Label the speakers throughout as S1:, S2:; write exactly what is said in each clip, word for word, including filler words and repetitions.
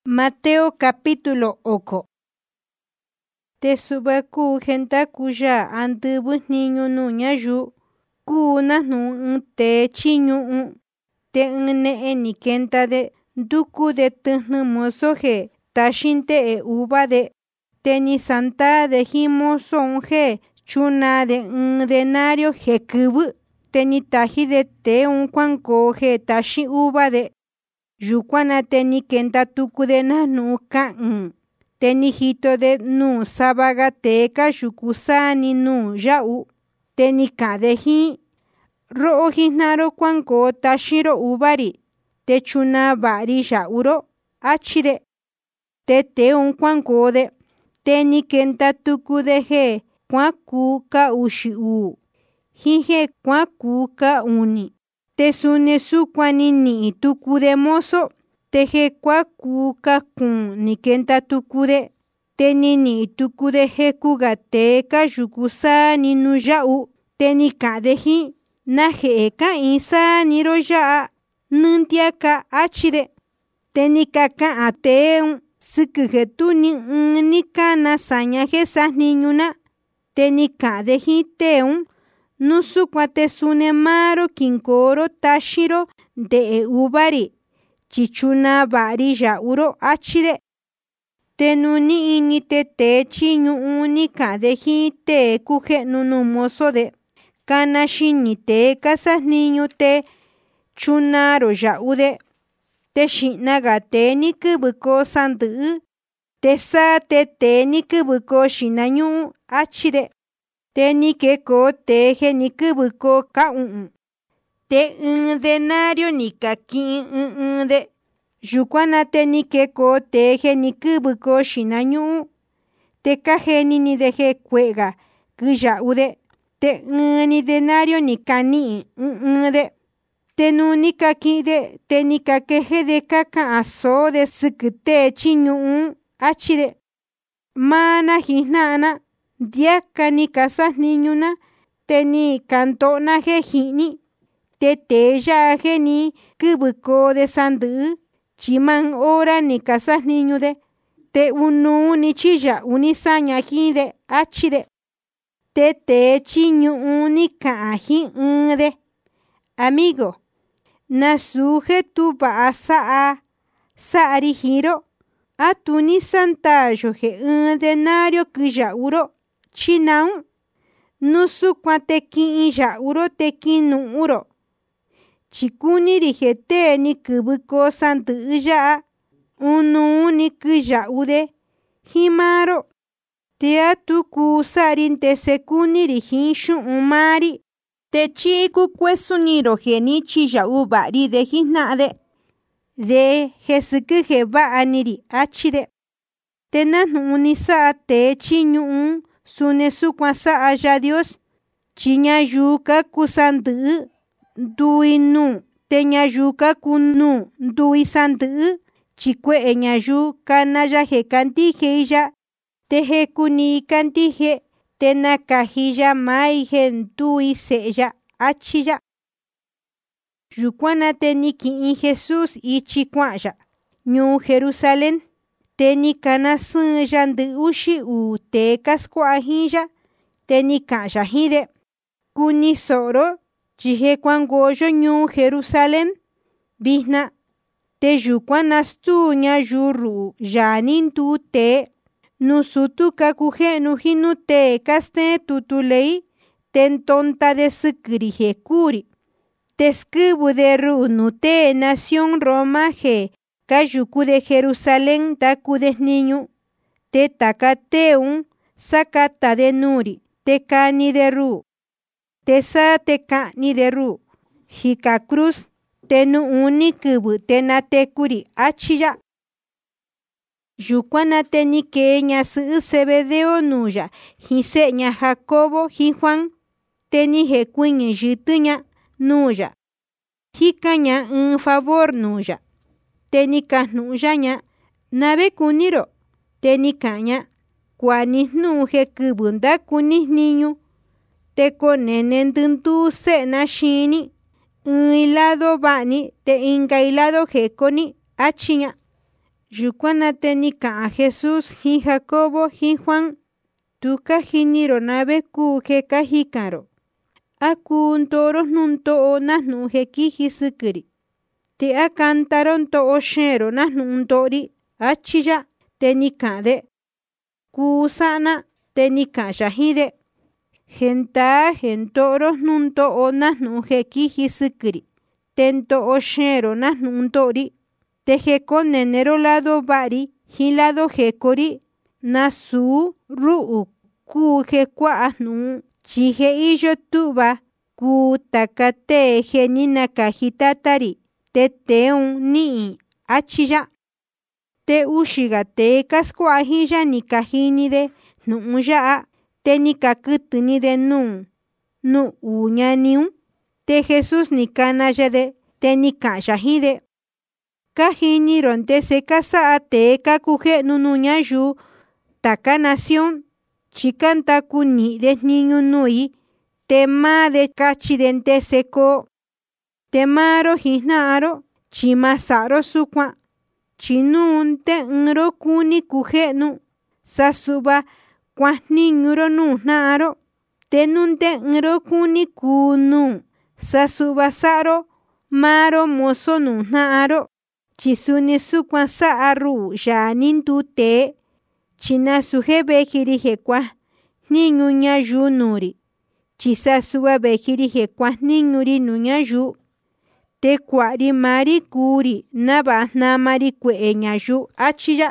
S1: Mateo capítulo oko. Te suba ku genta kuya andubu niño nuña yu ku na nu te chiñu te ne ni kenta de duku de tuhnu mozo he tashinte e uba de te ni santa de himo son he chuna de un denario he kubu te ni taji de te un kwanko he tashi uba de yukwana te ni kenta tuku de na nu ka un te ni hito de nu sabaga te ka yukusani nu yau te ni ka de hi ro hinaro kwanko tashiro ubari te chuna bari yauro achide te te un kwanko de te ni kenta tuku de he kwaku ka ushi u hi he kwaku ka uni te sune su kwani ni tuku de mozo te he kwaku ka kun ni kenta tuku de te ni ni tuku de he kuga te ka yukusa ni nu yau te ni ka de hi na he ka isa ni ro ya nuntia ka achide te ni ka ka ate un suku he tu ni un ni ka na saña he sa niñuna te ni ka de hi te un nusu kwate sune maro kinkoro tashiro de e ubari chichuna bari yauro achide te nuni ini te te chiñu unika de hi te kuje nunu mozo de kana shini te kasa niñu te chunaro yaude te shinaga te ni kubuko sandu te sa te te ni kubuko shinañu achide te ni keko te he ni kubuko ka un te un denario ni ka kin un un de yukwana te ni keko te he ni kubuko shinañu te ka he ni ni de he kuega kuyaude te un ni denario ni ka ni un un de te nu ni ka ki de te ni ka keje de ka ka aso de sukute chiñu achide mana hinana diaka ni kasa niñuna te ni kantona he hini te te ya he ni kubuko de sandu chiman ora ni kasa niñu de te unu ni chiya uni saña hi de achide te te chiñu uni ka hi un de amigo na suje tu ba sa a sari hiro a tu ni santayo he un denario kuya uro chinaun nusu kwate ki ya uro te kinu uro chikuni rihete ni kubuko santu ya unu ni kuya ude himaro te atu kusarin te sekuni rihinshu umari te chiku kwesuniro genichi ya ubari de hinade de jesuku he ba aniri achide te nanu ni sa te chiñu sune su kwasa aya Dios chiña yuka kusandu duinu te nya yuka kunu dui sandu chikwe enya yu kana ya he kanti he ya te he kuni kanti he te nakahiya mai he dui se ya achiya yukwana te ni ki Jesus ichi kwaya nyu Jerusalén te ni kana sun yandu ushi u te kaskwa hiya te ni kaya hide kuni soro chihe kwangoyo nyu Jerusalén bihna te yukwana stuña yuru yanin tu te nusutu kakuje nuhinu te kaste tutulei tentonta de sukri he kuri te skubu de ru nu te nación Roma he kayuku de Jerusalén taku de niñu te takateun sakata de nuri te kani de ru te sa te kani de ru hika cruz te nu unikubu te na te kuri achiya yukwana te ni ke nya su Zebedeo nuya hise nya Jacobo hi Juan te ni he kuñi yitunya nuya hika nya un favor nuya te ni ka nuya nya nabe kuniro te ni kaña kwani nu he kubunda kuni niñu te konene ndundu se na shini un lado bani te inga lado he koni achiña Yukuana te ni ka'an Jesús jin Jacobo jin Juan, tu ka jiniro nave kuu je ka jikaro. A kuu ntoro nunto'o najnu je kiji sɨkɨri. Te a kantaro nto'o xero najnu ntori, achiya te ni ka'an de. Kuu sa'na te ni ka'an ya jin de. Genta gentoro nunto'o najnu je kiji sɨkɨri. Te nto'o xero najnu ntori. Te jekonenero lado ba'ri jin lado jekori. Nasu ru'u kuu je kua'a jnu chi je iyo tu'va kuu taka tee je ni nakaji tatari. Te teun ni'i, achiya. Te uxiga tee ka skua'a jin ya ni ka jini de nu'un ya'a. Te ni ka kɨtɨ ni de nuu nu uu ñaniun. Te Jesús ni kana ya de. Te ni ka'an ya jin de. Ka jiniro ndese ka sa'a tee ka kuje'nu nu ñayiu taka nación. Chi ka ntaku ni'i de jniñu nui. Te maa de kachi de ndese koo. Te maaro jin jna'aro chi ma sa'ro sukuan. Chi nuu nte ɨnro kuni kuje'nu sa su'va kuajniñuro nuu jna'aro. Te nu nte ɨnro kuni kuu nuu sa su'va sa'ro maaro mozo nuu jna'aro. Chi suni sukuan sa'a ru'u yaa ni nduu tee. Chi nasu je vejiri je kuajniñu ñayiu nuuri. Chi sa su'va vejiri je kuajniñuri nu ñayiu. Te kua'ri maari kuuri nava'a jnamari kue'e ñayiu, achiya.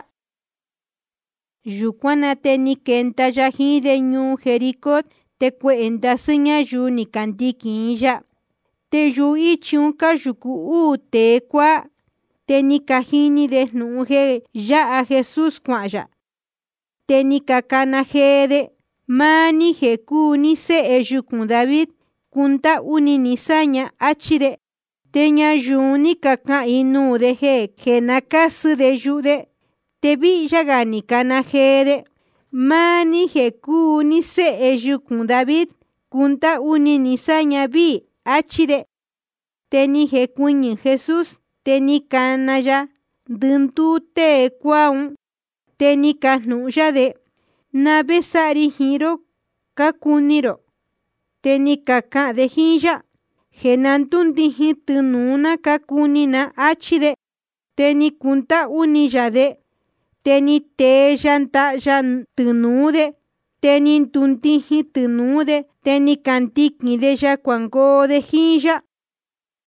S1: Yukuana te ni kenta ya jin de ñuu Jericó. Te kue'e ndasɨ ñayiu ni ka ndikin ya. Te yuu ichiun ka yuku uu tee kuaa. Te ni ka jini de jnu'un je ya'a Jesús kua'an ya. Te ni ka kana jee de. Maa ni je kuu ni se'e yukun David, kunta'uni ni saña, achi de. Te ñayiu ni ka ka'in nuu de je je nakasɨ de yu'u de. Te vi'yaga ni kana jee de. Maa ni je kuu ni se'e yukun David, kunta'uni ni saña vi, achi de. Te ni jekuɨñɨ Jesús. Te ni kana ya ndɨnduu tee kuaun. Te ni ka jnu'un ya de. Nave sa'ri jinro ka kuniro. Te ni ka ka'an de jin ya. Je nantundijin tɨnuna ka kunina, achi de. Te ni kunta'uni ya de. Te ni tee ya nta'ya tɨnuu de. Te ni ntundijin tɨnuu de. Te ni ka ndikin de ya kuangoo de jin ya.